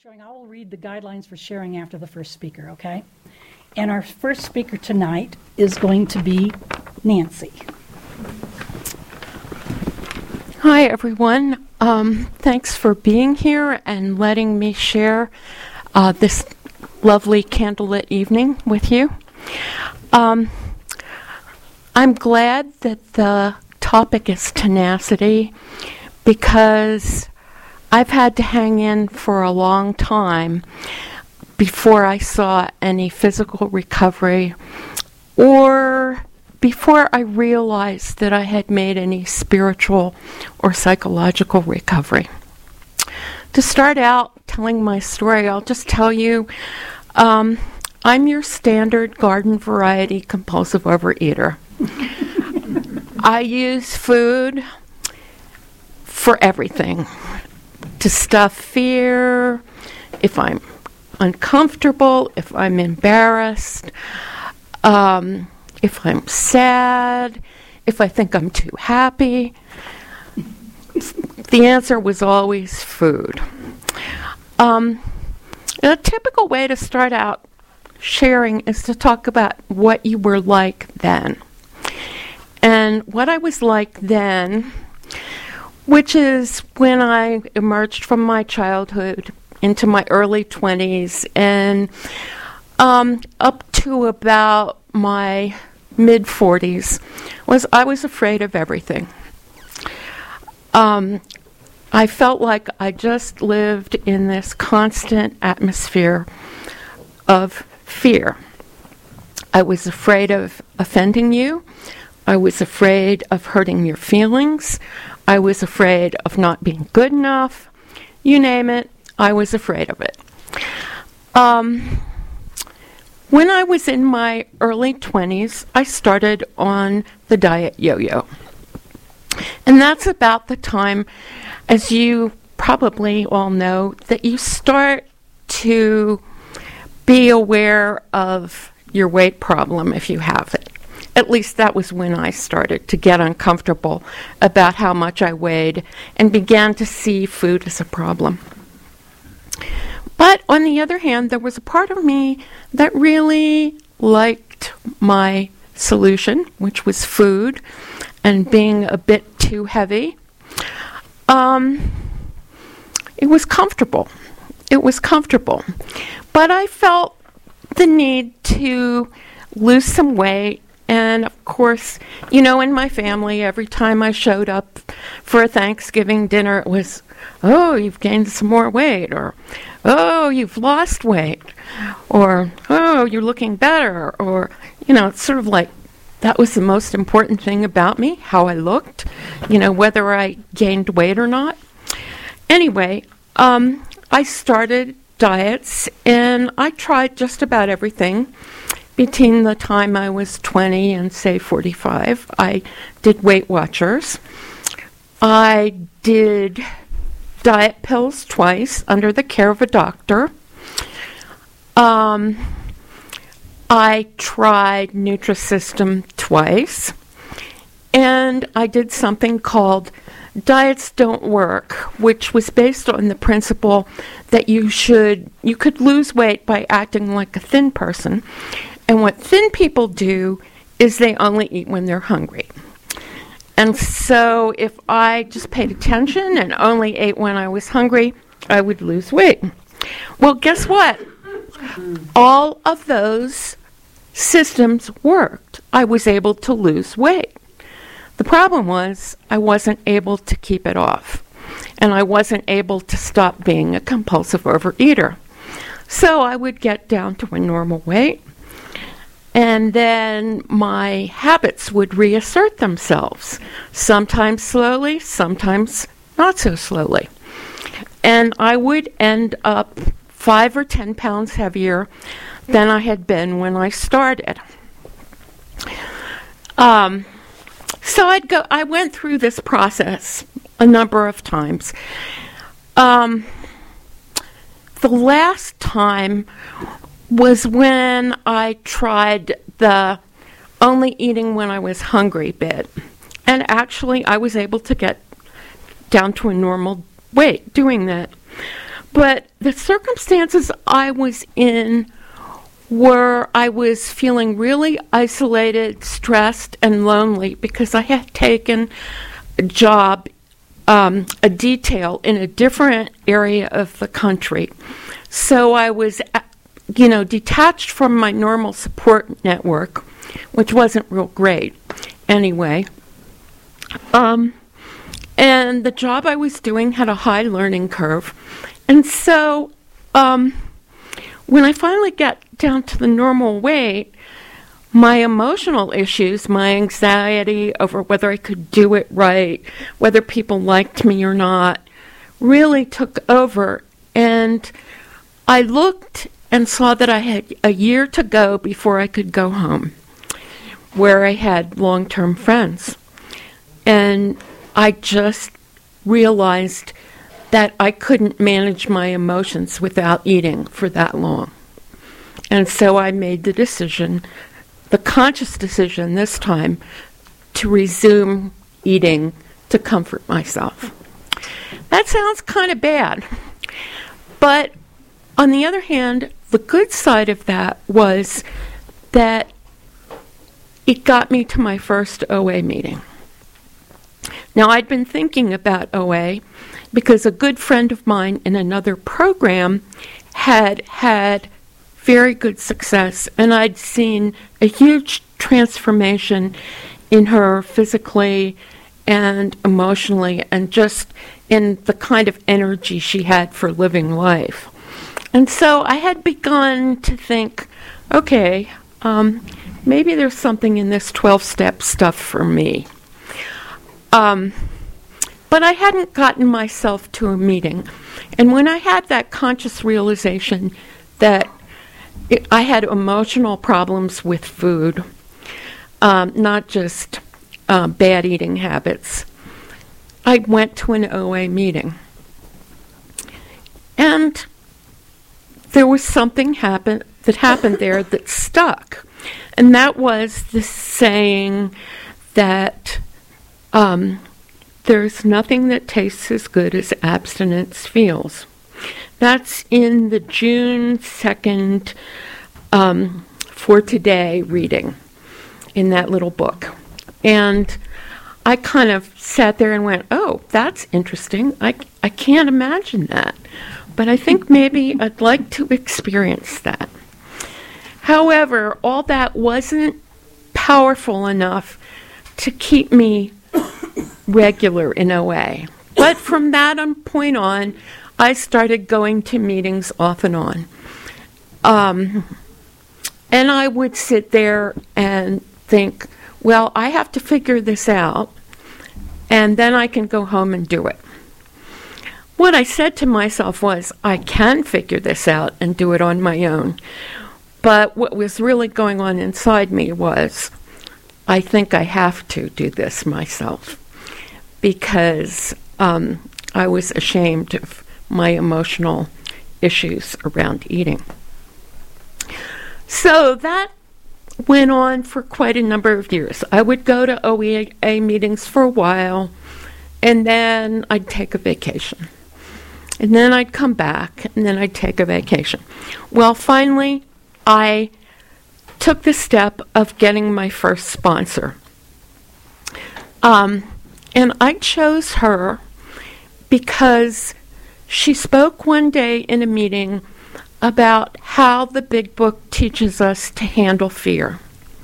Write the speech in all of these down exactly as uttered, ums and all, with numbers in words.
sharing, I will read the guidelines for sharing after the first speaker, okay? And our first speaker tonight is going to be Nancy. Hi, everyone. Um, thanks for being here and letting me share uh, this lovely candlelit evening with you. Um, I'm glad that the topic is tenacity because I've had to hang in for a long time before I saw any physical recovery or before I realized that I had made any spiritual or psychological recovery. To start out telling my story, I'll just tell you um, I'm your standard garden variety compulsive overeater. I use food for everything. To stuff fear, if I'm uncomfortable, if I'm embarrassed, um, if I'm sad, if I think I'm too happy. The answer was always food. Um, a typical way to start out sharing is to talk about what you were like then. And what I was like then, which is when I emerged from my childhood into my early twenties and um, up to about my mid-forties, was I was afraid of everything. Um, I felt like I just lived in this constant atmosphere of fear. I was afraid of offending you. I was afraid of hurting your feelings. I was afraid of not being good enough. You name it, I was afraid of it. Um, when I was in my early twenties, I started on the diet yo-yo. And that's about the time, as you probably all know, that you start to be aware of your weight problem if you have it. At least that was when I started to get uncomfortable about how much I weighed and began to see food as a problem. But on the other hand, there was a part of me that really liked my solution, which was food and being a bit too heavy. Um, it was comfortable. It was comfortable. But I felt the need to lose some weight. And, of course, you know, in my family, every time I showed up for a Thanksgiving dinner, it was, oh, you've gained some more weight, or, oh, you've lost weight, or, oh, you're looking better, or, you know, it's sort of like that was the most important thing about me, how I looked, you know, whether I gained weight or not. Anyway, um, I started diets, and I tried just about everything. Between the time I was twenty and, say, forty-five, I did Weight Watchers. I did diet pills twice under the care of a doctor. Um, I tried Nutrisystem twice. And I did something called Diets Don't Work, which was based on the principle that you should, you could lose weight by acting like a thin person. And what thin people do is they only eat when they're hungry. And so if I just paid attention and only ate when I was hungry, I would lose weight. Well, guess what? All of those systems worked. I was able to lose weight. The problem was I wasn't able to keep it off. And I wasn't able to stop being a compulsive overeater. So I would get down to a normal weight. And then my habits would reassert themselves, sometimes slowly, sometimes not so slowly. And I would end up five or ten pounds heavier than I had been when I started. Um, so I'd go. I went through this process a number of times. Um, the last time was when I tried the only eating when I was hungry bit. And actually, I was able to get down to a normal weight doing that. But the circumstances I was in were I was feeling really isolated, stressed, and lonely because I had taken a job, um, a detail in a different area of the country. So I was, you know, detached from my normal support network, which wasn't real great anyway. Um, and the job I was doing had a high learning curve. And so um, when I finally got down to the normal weight, my emotional issues, my anxiety over whether I could do it right, whether people liked me or not, really took over. And I looked and saw that I had a year to go before I could go home, where I had long-term friends. And I just realized that I couldn't manage my emotions without eating for that long. And so I made the decision, the conscious decision this time, to resume eating to comfort myself. That sounds kind of bad. But on the other hand, the good side of that was that it got me to my first O A meeting. Now, I'd been thinking about O A because a good friend of mine in another program had had very good success, and I'd seen a huge transformation in her physically and emotionally, and just in the kind of energy she had for living life. And so I had begun to think, okay, um, maybe there's something in this twelve-step stuff for me. Um, but I hadn't gotten myself to a meeting. And when I had that conscious realization that it, I had emotional problems with food, um, not just uh, bad eating habits, I went to an O A meeting. And there was something happen- that happened there that stuck. And that was the saying that Um, there's nothing that tastes as good as abstinence feels. That's in the June second um, For Today reading in that little book. And I kind of sat there and went, oh, that's interesting. I, I can't imagine that. But I think maybe I'd like to experience that. However, all that wasn't powerful enough to keep me regular in O A. But from that point on, I started going to meetings off and on. Um, and I would sit there and think, well, I have to figure this out, and then I can go home and do it. What I said to myself was, I can figure this out and do it on my own. But what was really going on inside me was, I think I have to do this myself, because um, I was ashamed of my emotional issues around eating. So that went on for quite a number of years. I would go to O A meetings for a while, and then I'd take a vacation. And then I'd come back, and then I'd take a vacation. Well, finally, I took the step of getting my first sponsor. Um, and I chose her because she spoke one day in a meeting about how the Big Book teaches us to handle fear.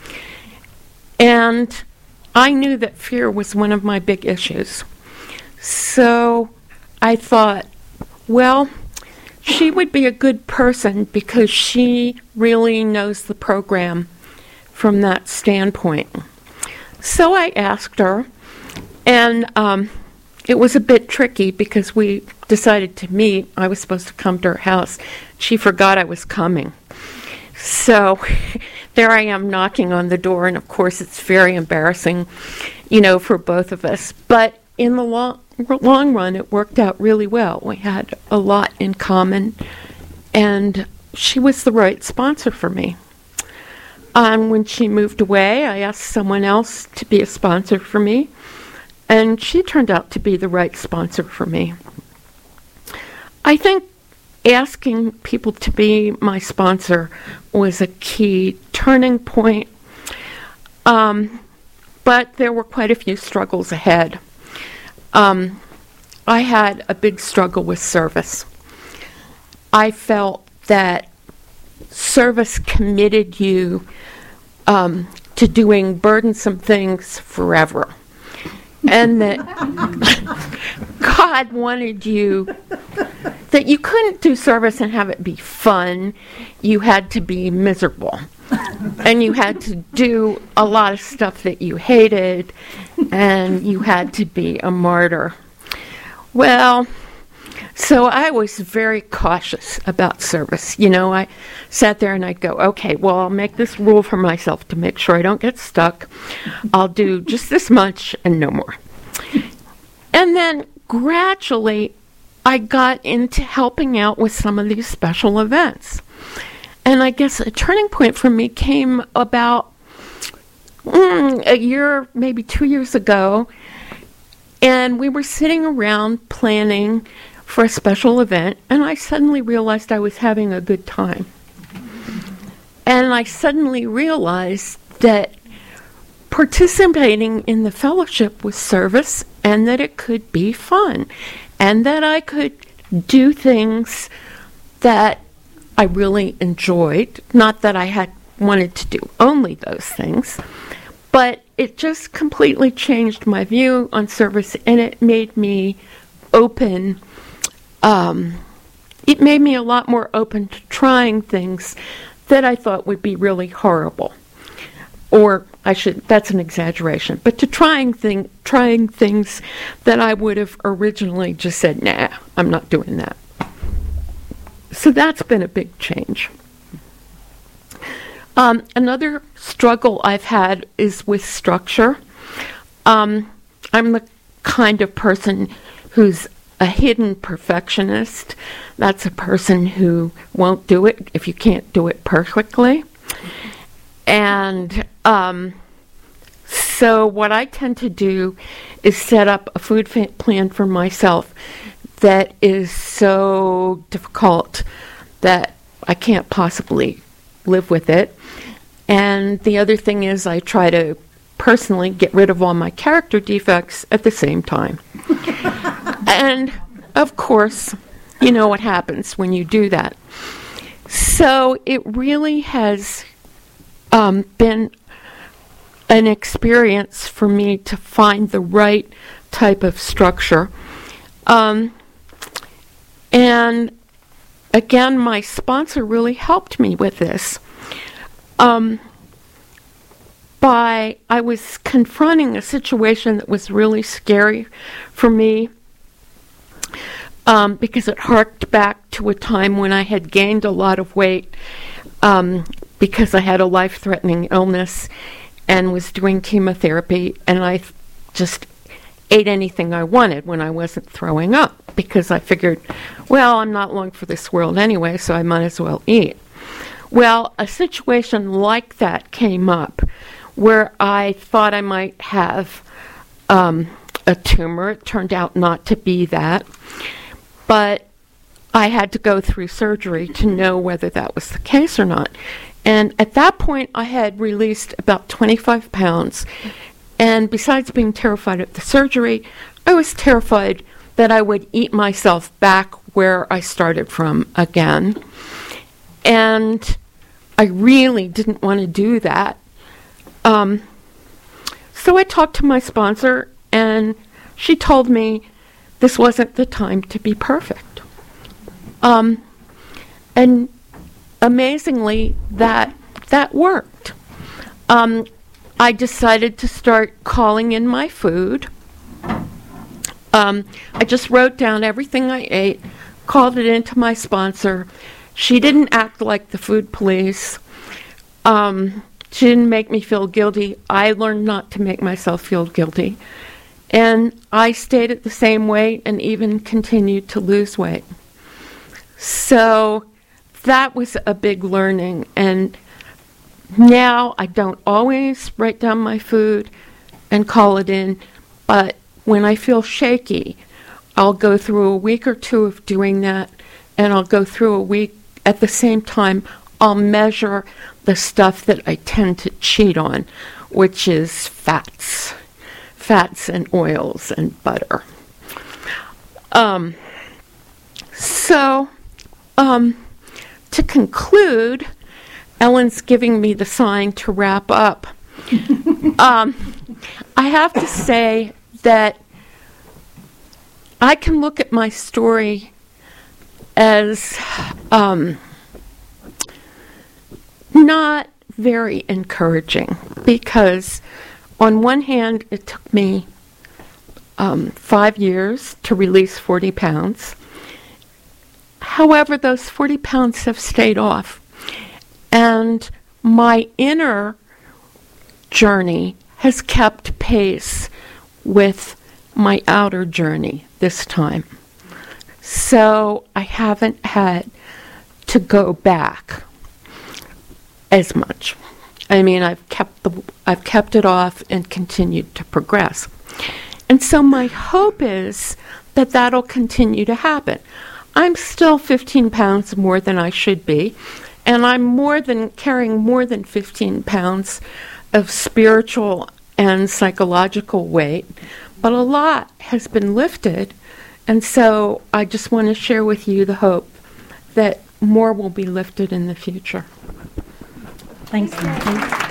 And I knew that fear was one of my big issues. So I thought, well, she would be a good person because she really knows the program from that standpoint. So I asked her, and um, it was a bit tricky because we decided to meet. I was supposed to come to her house. She forgot I was coming. So there I am knocking on the door, and of course it's very embarrassing, you know, for both of us. But in the long, long run, it worked out really well. We had a lot in common, and she was the right sponsor for me. Um, when she moved away, I asked someone else to be a sponsor for me, and she turned out to be the right sponsor for me. I think asking people to be my sponsor was a key turning point. Um, but there were quite a few struggles ahead. Um, I had a big struggle with service. I felt that service committed you um, to doing burdensome things forever. And that God wanted you, that you couldn't do service and have it be fun. You had to be miserable. And you had to do a lot of stuff that you hated, and you had to be a martyr. Well, so I was very cautious about service. You know, I sat there and I'd go, okay, well, I'll make this rule for myself to make sure I don't get stuck. I'll do just this much and no more. And then gradually, I got into helping out with some of these special events. And I guess a turning point for me came about mm, a year, maybe two years ago. And we were sitting around planning for a special event, and I suddenly realized I was having a good time. And I suddenly realized that participating in the fellowship was service, and that it could be fun, and that I could do things that I really enjoyed. Not that I had wanted to do only those things, but it just completely changed my view on service, and it made me open. Um, it made me a lot more open to trying things that I thought would be really horrible. Or I should, that's an exaggeration, but to trying thing, trying things that I would have originally just said, nah, I'm not doing that. So that's been a big change. Um, another struggle I've had is with structure. Um, I'm the kind of person who's a hidden perfectionist. That's a person who won't do it if you can't do it perfectly. And um, so what I tend to do is set up a food fa- plan for myself that is so difficult that I can't possibly live with it. And the other thing is I try to personally get rid of all my character defects at the same time. And, of course, you know what happens when you do that. So it really has um, been an experience for me to find the right type of structure. Um, and, again, my sponsor really helped me with this. Um, by I was confronting a situation that was really scary for me um, because it harked back to a time when I had gained a lot of weight um, because I had a life-threatening illness and was doing chemotherapy, and I th- just ate anything I wanted when I wasn't throwing up because I figured, well, I'm not long for this world anyway, so I might as well eat. Well, a situation like that came up where I thought I might have um, a tumor. It turned out not to be that. But I had to go through surgery to know whether that was the case or not. And at that point, I had released about twenty-five pounds. And besides being terrified of the surgery, I was terrified that I would eat myself back where I started from again. And I really didn't want to do that. Um, so I talked to my sponsor, and she told me this wasn't the time to be perfect. Um, and amazingly, that that worked. Um, I decided to start calling in my food. Um, I just wrote down everything I ate, called it into my sponsor. She didn't act like the food police. Um, she didn't make me feel guilty. I learned not to make myself feel guilty. And I stayed at the same weight and even continued to lose weight. So that was a big learning. And now I don't always write down my food and call it in, but when I feel shaky, I'll go through a week or two of doing that, and I'll go through a week. At the same time, I'll measure the stuff that I tend to cheat on, which is fats, fats and oils and butter. Um, so, um, to conclude, Ellen's giving me the sign to wrap up. um, I have to say that I can look at my story as um, not very encouraging, because on one hand, it took me um, five years to release forty pounds. However, those forty pounds have stayed off, and my inner journey has kept pace with my outer journey this time. So I haven't had to go back as much. I mean, I've kept the I've kept it off and continued to progress. And so my hope is that that'll continue to happen. I'm still fifteen pounds more than I should be, and I'm more than carrying more than fifteen pounds of spiritual and psychological weight, but a lot has been lifted, and so I just want to share with you the hope that more will be lifted in the future. Thanks, Nancy.